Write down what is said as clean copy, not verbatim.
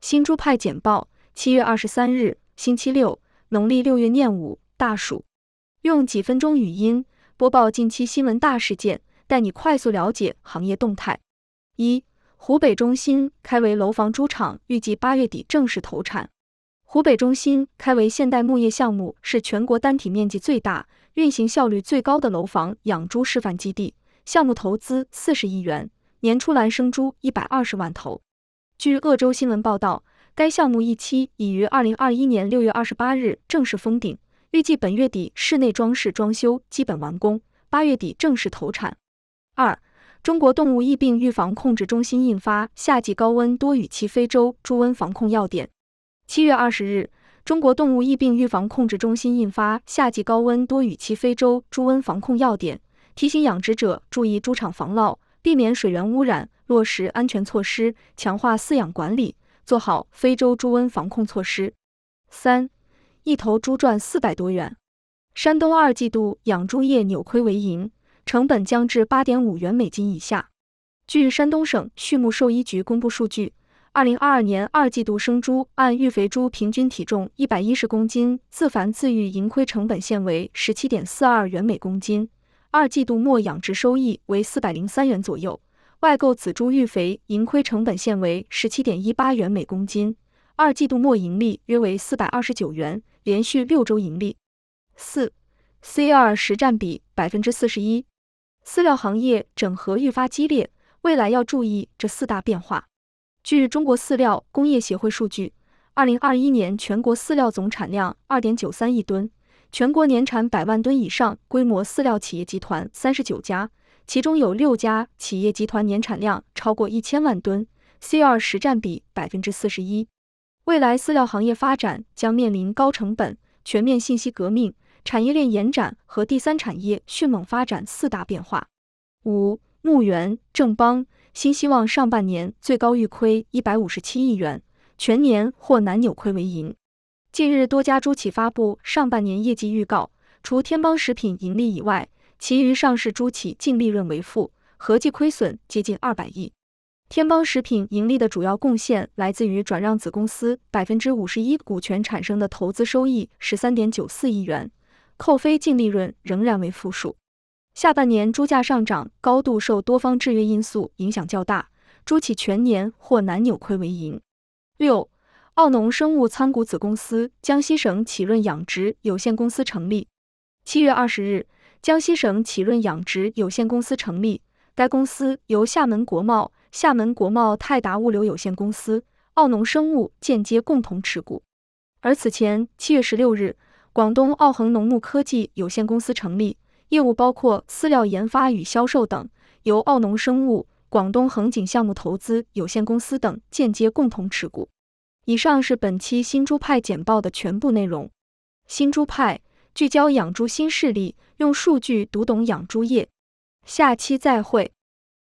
新猪派简报，7月23日，星期六，农历6月廿5，大暑。用几分钟语音播报近期新闻大事件，带你快速了解行业动态。1、湖北中心开为楼房猪场，预计8月底正式投产。湖北中心开为现代牧业项目，是全国单体面积最大、运行效率最高的楼房养猪示范基地，项目投资40亿元，年出栏生猪120万头。据鄂州新闻报道，该项目一期已于2021年6月28日正式封顶，预计本月底室内装饰装修基本完工，8月底正式投产。2、中国动物疫病预防控制中心印发夏季高温多雨期非洲猪瘟防控要点。7月20日，中国动物疫病预防控制中心印发夏季高温多雨期非洲猪瘟防控要点，提醒养殖者注意猪场防涝，避免水源污染，落实安全措施，强化饲养管理，做好非洲猪瘟防控措施。3、一头猪赚400多元。山东2季度养猪业扭亏为盈，成本降至8.5元美金以下。据山东省畜牧兽医局公布数据，2022年2季度生猪按育肥猪平均体重110公斤，自繁自育盈亏成本线为 17.42 元每公斤，2季度末养殖收益为403元左右，外购仔猪育肥盈亏成本线为 17.18 元每公斤，2季度末盈利约为429元，连续6周盈利。4、CR 实占比 41%。饲料行业整合愈发激烈，未来要注意这4大变化。据中国饲料工业协会数据，2021年全国饲料总产量 2.93 亿吨，全国年产100万吨以上规模饲料企业集团39家，其中有6家企业集团年产量超过1000万吨 ，CR 实占比 41%。未来饲料行业发展将面临高成本、全面信息革命、产业链延展和第三产业迅猛发展4大变化。5、牧原、正邦、新希望上半年最高预亏157亿元，全年或难扭亏为盈。近日多家猪企发布上半年业绩预告，除天邦食品盈利以外，其余上市猪企净利润为负，合计亏损接近200亿。天邦食品盈利的主要贡献来自于转让子公司 51% 股权产生的投资收益 13.94 亿元，扣非净利润仍然为负数。下半年猪价上涨高度受多方制约因素影响较大，猪企全年或难扭亏为盈。6、奥农生物参股子公司江西省启润养殖有限公司成立。7月20日，江西省启润养殖有限公司成立，该公司由厦门国贸、厦门国贸泰达物流有限公司、奥农生物间接共同持股。而此前7月16日，广东奥恒农牧科技有限公司成立，业务包括饲料研发与销售等，由奥农生物、广东恒景项目投资有限公司等间接共同持股。以上是本期新猪派简报的全部内容。新猪派聚焦养猪新势力，用数据读懂养猪业。下期再会。